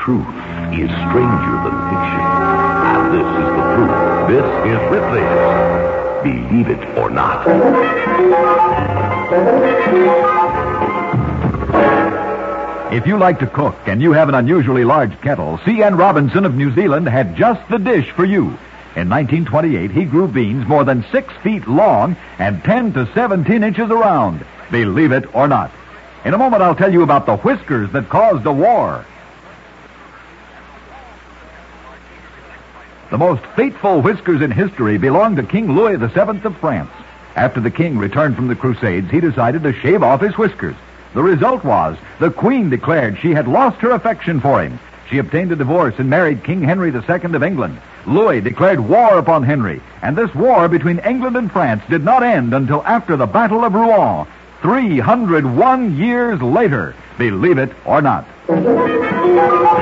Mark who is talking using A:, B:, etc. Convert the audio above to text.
A: truth is stranger than fiction. And this is the proof. This is Ripley's Believe It or Not.
B: If you like to cook and you have an unusually large kettle, C.N. Robinson of New Zealand had just the dish for you. In 1928, he grew beans more than 6 feet long and 10 to 17 inches around. Believe it or not. In a moment, I'll tell you about the whiskers that caused a war. The most fateful whiskers in history belong to King Louis VII of France. After the king returned from the Crusades, he decided to shave off his whiskers. The result was the Queen declared she had lost her affection for him. She obtained a divorce and married King Henry II of England. Louis declared war upon Henry, and this war between England and France did not end until after the Battle of Rouen, 301 years later. Believe it or not.